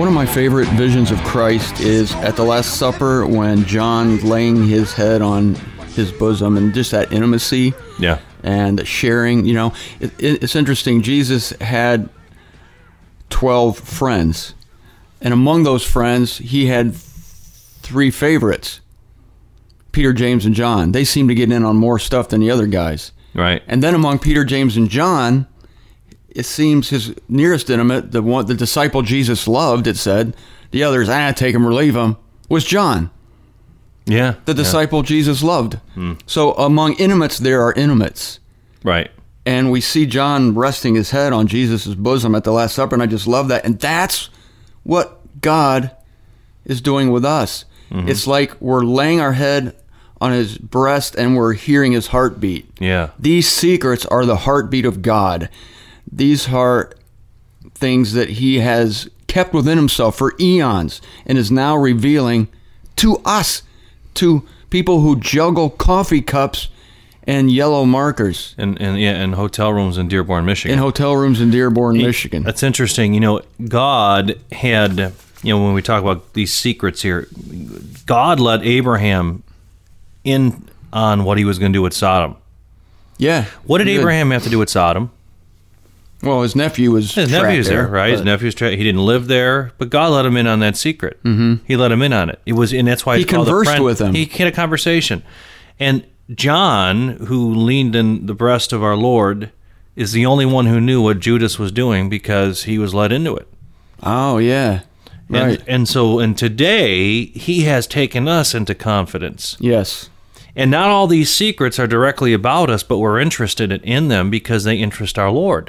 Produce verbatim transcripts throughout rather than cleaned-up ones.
One of my favorite visions of Christ is at the Last Supper when John laying his head on his bosom and just that intimacy. Yeah. And sharing, you know. It, it, it's interesting. Jesus had twelve friends. And among those friends, he had three favorites. Peter, James, and John. They seemed to get in on more stuff than the other guys. Right. And then among Peter, James, and John, it seems his nearest intimate, the one, the disciple Jesus loved, it said, the others, ah, take him or leave him, was John. Yeah. The disciple yeah. Jesus loved. Hmm. So among intimates, there are intimates. Right. And we see John resting his head on Jesus' bosom at the Last Supper, and I just love that. And that's what God is doing with us. Mm-hmm. It's like we're laying our head on his breast and we're hearing his heartbeat. Yeah. These secrets are the heartbeat of God. These are things that he has kept within himself for eons and is now revealing to us, to people who juggle coffee cups and yellow markers. And, and yeah, in hotel rooms in Dearborn, Michigan. In hotel rooms in Dearborn, Michigan. That's interesting. You know, God had, you know, when we talk about these secrets here, God let Abraham in on what he was going to do with Sodom. Yeah. What did good. Abraham have to do with Sodom? Well, his nephew was His nephew's there, right? His nephew's tra- he didn't live there, but God let him in on that secret. Mm-hmm. He let him in on it. It was, and that's why he it's called conversed a friend. with him. He had a conversation, and John, who leaned in the breast of our Lord, is the only one who knew what Judas was doing because he was let into it. Oh yeah, right. And, and so, and today he has taken us into confidence. Yes. And not all these secrets are directly about us, but we're interested in them because they interest our Lord.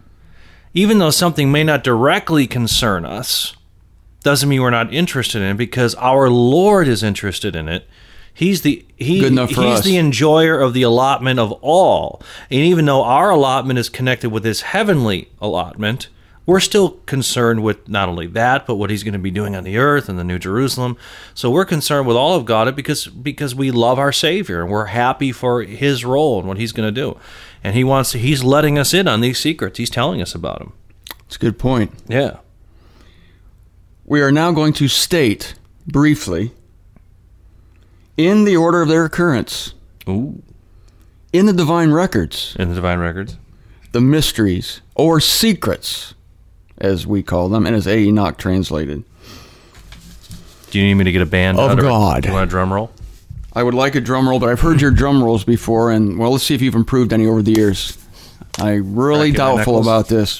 Even though something may not directly concern us, doesn't mean we're not interested in it because our Lord is interested in it. He's the he, Good enough for he's us. the enjoyer of the allotment of all. And even though our allotment is connected with his heavenly allotment, we're still concerned with not only that, but what he's going to be doing on the earth and the New Jerusalem. So we're concerned with all of God because because we love our Savior and we're happy for his role and what he's going to do. And he wants to, he's letting us in on these secrets. He's telling us about them. That's a good point. Yeah. We are now going to state briefly, in the order of their occurrence, Ooh. in the divine records, In the divine records. the mysteries or secrets, as we call them, and as A. Enoch translated. Do you need me to get a band Of out of God. it? Do you want a drum roll? I would like a drum roll, but I've heard your drum rolls before, and well, let's see if you've improved any over the years. I'm really Crack it, my doubtful knuckles. about this.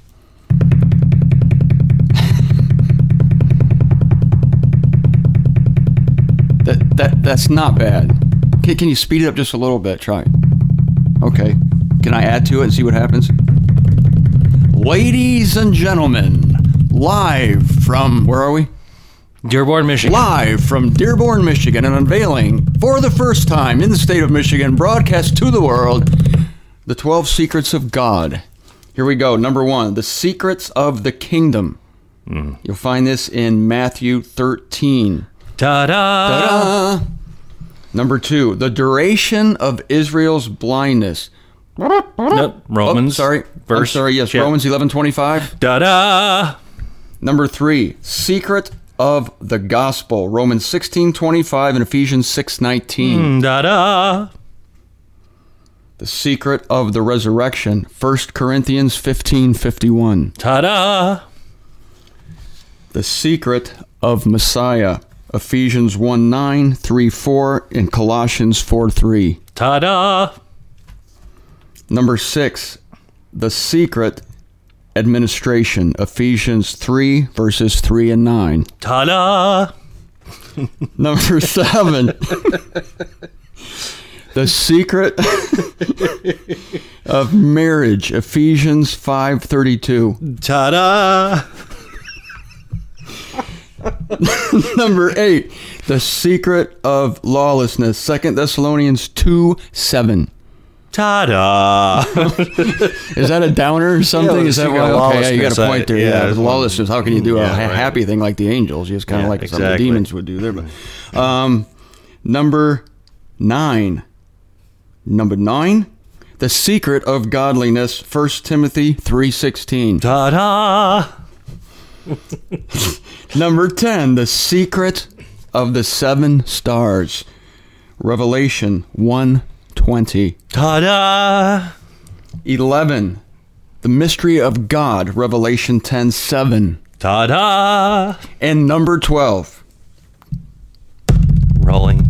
That that that's not bad. Can, can you speed it up just a little bit? Try. Okay. Can I add to it and see what happens? Ladies and gentlemen, live from where are we? Dearborn, Michigan. Live from Dearborn, Michigan, and unveiling for the first time in the state of Michigan, broadcast to the world, the twelve Secrets of God. Here we go. Number one, the Secrets of the Kingdom. Mm. You'll find this in Matthew thirteen. Ta-da! Ta-da! Number two, the duration of Israel's blindness. No, Romans. Oh, sorry. Verse. I'm sorry, yes, yeah. Romans eleven twenty-five. Ta-da! Number three, secret of the gospel. Romans sixteen twenty-five and Ephesians six nineteen. Mm, da-da! The secret of the resurrection. First Corinthians fifteen fifty-one. Ta-da! The secret of Messiah. Ephesians one nine, three four, and Colossians four three. Ta-da! Number six, the secret administration. Ephesians three, verses three and nine. Ta-da! Number seven, the secret of marriage. Ephesians five thirty-two. Ta-da! Number eight, the secret of lawlessness. Second Thessalonians two seven. Ta-da! Is that a downer or something? Yeah, Is that secret why? of Okay, yeah, you got lawlessness, a point I- there. yeah, Yeah, that's with one- lawlessness. How can you do yeah, a ha- right. happy thing like the angels? Just kind of Yeah, like some of the exactly. demons would do there. But um, number nine, number nine, the secret of godliness. First Timothy three sixteen. Ta-da! Number ten, the secret of the seven stars. Revelation one twenty. Ta-da! eleven, the mystery of God. Revelation ten seven. Ta-da! And number twelve, Rolling.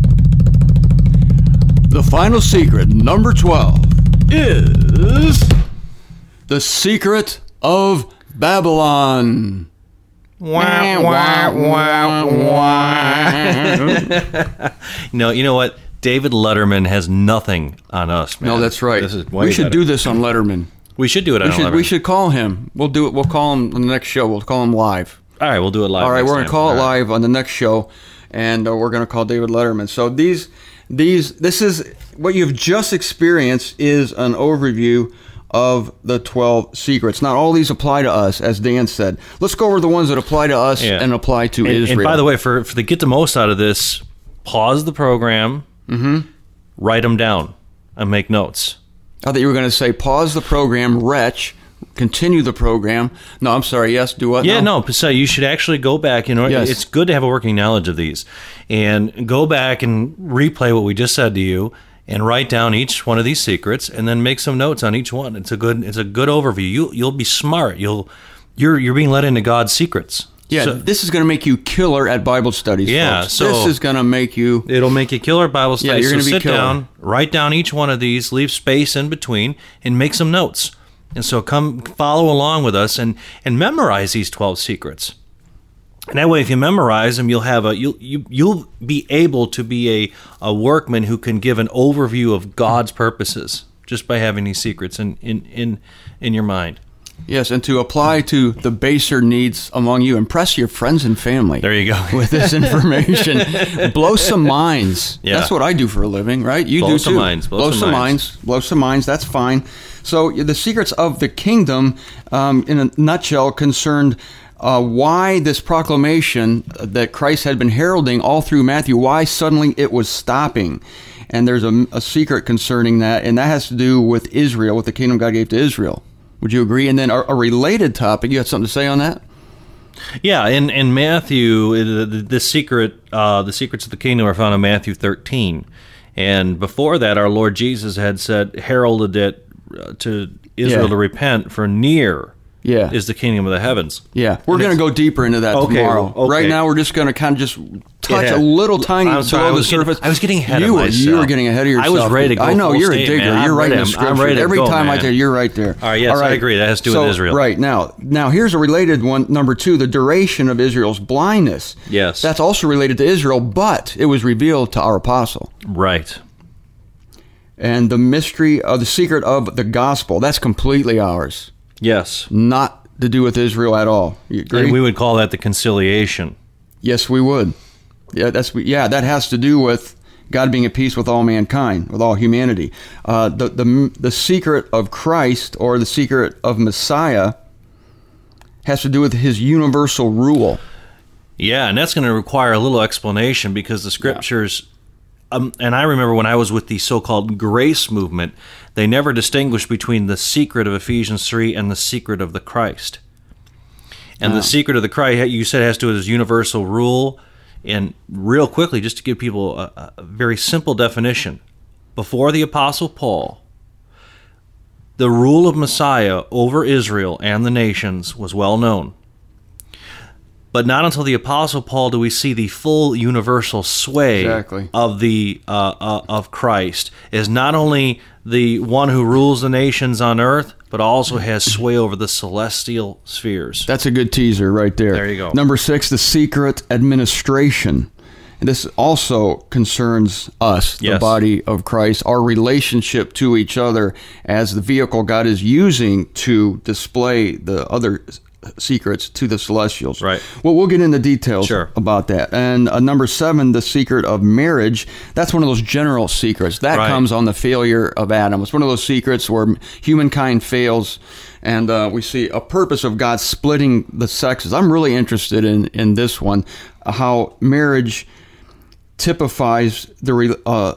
the final secret, number twelve, is the secret of Babylon. Wah, wah, wah, wah. No, you know what? David Letterman has nothing on us, man. No, that's right. This is way we should better. do this on Letterman. We should do it on We should, Letterman. we should call him. We'll do it. We'll call him on the next show. We'll call him live. All right, we'll do it live. All right, next we're going to time. call it All right. live on the next show, and uh, we're going to call David Letterman. So these, these, this is what you've just experienced is an overview of the twelve secrets. Not all these apply to us, as Dan said. Let's go over the ones that apply to us Yeah. and apply to And, Israel. and by the way, for, for to get the most out of this, pause the program, Mm-hmm. write them down, and make notes. I thought you were going to say pause the program, retch, continue the program. No, I'm sorry. Yes, do what? Yeah, no. So you should actually go back. You know, Yes. it's good to have a working knowledge of these, and go back and replay what we just said to you, and write down each one of these secrets, and then make some notes on each one. It's a good, it's a good overview. You you'll be smart. You'll you're you're being let into God's secrets. Yeah, So this is going to make you killer at Bible studies. Yeah, folks. so- this is going to make you. it'll make you killer Bible study. Yeah, you're so gonna be sit killer. down, write down each one of these, leave space in between, and make some notes. And so come follow along with us and and memorize these twelve secrets. And that way, if you memorize them, you'll have a you'll you you'll be able to be a, a workman who can give an overview of God's purposes just by having these secrets in in in, in your mind. Yes, and to apply to the baser needs among you. Impress your friends and family. There you go. With this information. Blow some minds. Yeah. That's what I do for a living, right? You Blow do some too. minds, blow Blow some some minds. minds. Blow some minds. That's fine. So the secrets of the kingdom, um, in a nutshell, concerned uh, why this proclamation that Christ had been heralding all through Matthew, why suddenly it was stopping. And there's a, a secret concerning that, and that has to do with Israel, what the kingdom God gave to Israel. Would you agree? And then a, a related topic, you had something to say on that? Yeah, in, in Matthew, the, the, the secret, uh, the secrets of the kingdom are found in Matthew thirteen, and before that, our Lord Jesus had said, heralded it uh, to Israel Yeah. to repent, for near Yeah. is the kingdom of the heavens. Yeah, we're And going to it's- go deeper into that Okay, tomorrow. okay. Right now, we're just going to kind of just touch Yeah. a little tiny I'm sorry, I below the was getting- surface. I was getting ahead you of were, You myself. were getting ahead of I yourself. was ready to go I know, full you're a steam, digger. man. I'm You're right in ready. the I'm- I'm scripture. ready to Every go, time I man. tell you, you're right there. All right, yes, I agree. That has to do so, with Israel. Right, now, now here's a related one. Number two, the duration of Israel's blindness. Yes. That's also related to Israel, but it was revealed to our apostle. Right. And the mystery of the secret of the gospel, that's completely ours. Yes. Not to do with Israel at all. You agree? And we would call that the conciliation. Yes, we would. Yeah, that's yeah. That has to do with God being at peace with all mankind, with all humanity. Uh, the the the secret of Christ, or the secret of Messiah, has to do with His universal rule. Yeah, and that's going to require a little explanation because the scriptures, um, and I remember when I was with the so-called grace movement, they never distinguished between the secret of Ephesians three and the secret of the Christ. And Ah. the secret of the Christ, you said, has to do with His universal rule. And real quickly, just to give people a, a very simple definition, before the Apostle Paul, the rule of Messiah over Israel and the nations was well known. But not until the Apostle Paul do we see the full universal sway Exactly. of the uh, uh, of Christ, is not only the one who rules the nations on earth, but also has sway over the celestial spheres. That's a good teaser right there. There you go. Number six, the secret administration. And this also concerns us, the Yes. body of Christ, our relationship to each other as the vehicle God is using to display the other secrets to the celestials. Right. Well, we'll get into details Sure. about that. And uh, number seven, the secret of marriage. That's one of those general secrets. That Right. comes on the failure of Adam. It's one of those secrets where humankind fails, and uh, we see a purpose of God splitting the sexes. I'm really interested in, in this one, uh, how marriage typifies the re- uh,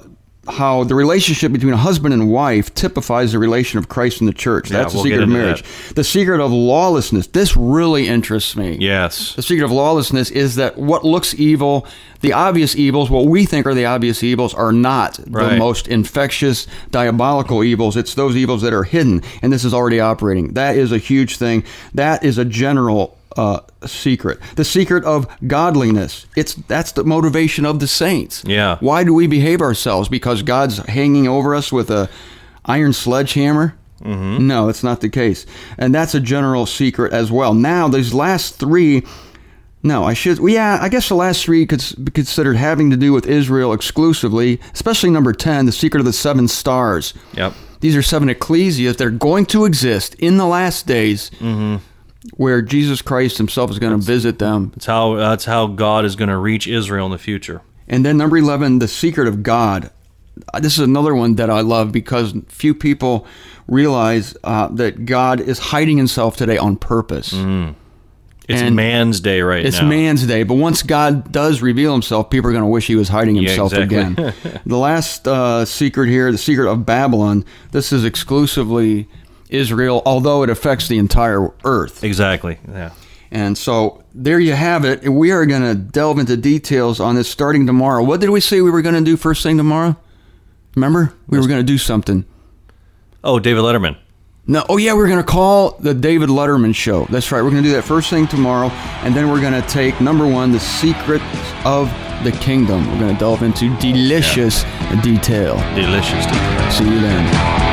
how the relationship between a husband and wife typifies the relation of Christ and the church. Yeah, That's we'll the secret get of into marriage. that. The secret of lawlessness. This really interests me. Yes. The secret of lawlessness is that what looks evil, the obvious evils, what we think are the obvious evils, are not the Right. most infectious, diabolical evils. It's those evils that are hidden, and this is already operating. That is a huge thing. That is a general uh, secret. The secret of godliness. It's that's the motivation of the saints. Yeah. Why do we behave ourselves? Because God's hanging over us with a iron sledgehammer? Mm-hmm. No, it's not the case. And that's a general secret as well. Now, these last three, no, I should, well, yeah, I guess the last three could be considered having to do with Israel exclusively, especially number ten, the secret of the seven stars. Yep. These are seven ecclesias that are going to exist in the last days, Mm-hmm. where Jesus Christ himself is going to visit them. That's how that's how God is going to reach Israel in the future. And then number eleven, the secret of God. This is another one that I love because few people realize uh, that God is hiding himself today on purpose. Mm. It's And man's day right It's now. man's day, but once God does reveal himself, people are going to wish he was hiding Yeah, himself exactly. again. The last uh, secret here, the secret of Babylon, this is exclusively Israel, although it affects the entire earth. Exactly. Yeah. And so there you have it. We are going to delve into details on this starting tomorrow. What did we say we were going to do first thing tomorrow? Remember? We were going to do something. Oh, David Letterman. No, oh yeah, we're going to call the David Letterman Show. That's right. We're going to do that first thing tomorrow, and then we're going to take number one, the secrets of the kingdom. We're going to delve into delicious detail. Delicious. See you then.